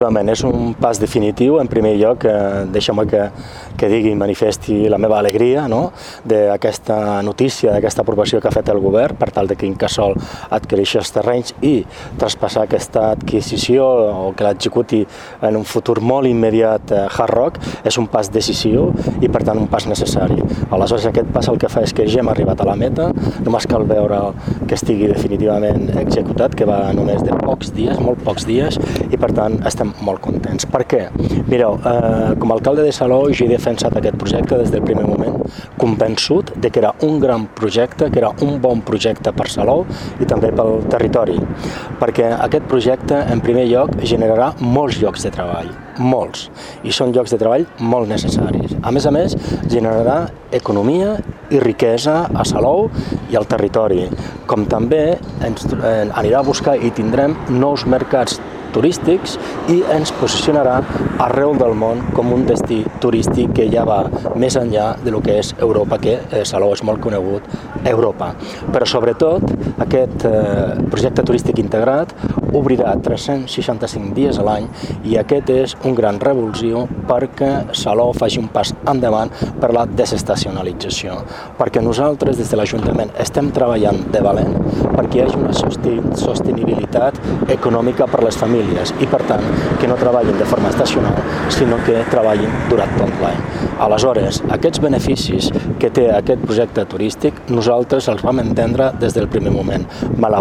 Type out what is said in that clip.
És un pas definitiu. En primer lloc, deixeu-me que digui i manifesti la meva alegria d'aquesta notícia, d'aquesta aprovació que ha fet el govern per tal que Incasòl adquireixi els terrenys i traspassar aquesta adquisició o que l'executi en un futur molt immediat Hard Rock és un pas decisiu i per tant un pas necessari. Aleshores aquest pas el que fa és que ja hem arribat a la meta, només cal veure que estigui definitivament executat, que va només de pocs dies, molt pocs dies, i per tant estem molt contents. Per què? Mireu, com a alcalde de Salou jo he defensat aquest projecte des del primer moment, convençut de que era un gran projecte, que era un bon projecte per Salou i també pel territori, perquè aquest projecte en primer lloc generarà molts llocs de treball, molts, i són llocs de treball molt necessaris. A més, generarà economia i riquesa a Salou i al territori, com també ens anirà a buscar i tindrem nous mercats turístics i ens posicionarà arreu del món com un destí turístic que ja va més enllà del que és Europa, que Salou és molt conegut a Europa. Però sobretot aquest projecte turístic integrat obrirà 365 dies a l'any i aquest és un gran revulsiu perquè Salou faci un pas endavant per la desestacionalització, perquè nosaltres des de l'Ajuntament estem treballant de valent perquè hi hagi una sostenibilitat econòmica per les famílies i per tant que no treballin de forma estacional sinó que treballin durant tot l'any. Aleshores, aquests beneficis que té aquest projecte turístic nosaltres els vam entendre des del primer moment.